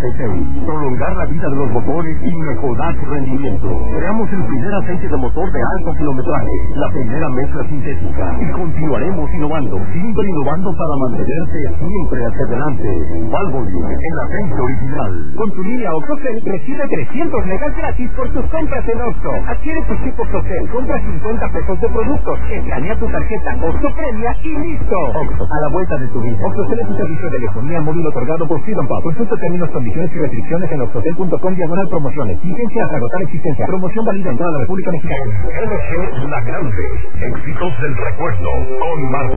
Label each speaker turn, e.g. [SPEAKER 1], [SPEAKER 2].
[SPEAKER 1] 86. Prolongar la vida de los motores y mejorar su rendimiento. Creamos el primer aceite de motor de alto kilometraje, la primera mezcla sintética. Y continuaremos innovando, siempre innovando para mantenerte siempre hacia adelante. Valvoline, el aceite original.
[SPEAKER 2] Con tu línea OxoCell recibe 300 megas gratis por tus compras en Oxxo. Adquiere tu chip OxoCell, compra 50 pesos de productos, escanea tu tarjeta Oxxo Premia y listo.
[SPEAKER 1] Oxxo, a la vuelta de tu vida.
[SPEAKER 2] OxoCell es un servicio de telefonía móvil otorgado por Freedom Pub. Consulta términos, condiciones y restricciones en oxocell.com/promociones. Vigencia hasta agotar existencia. Promoción válida en toda la República Mexicana.
[SPEAKER 1] LG La Grande. Éxitos del recuerdo. Con Marta.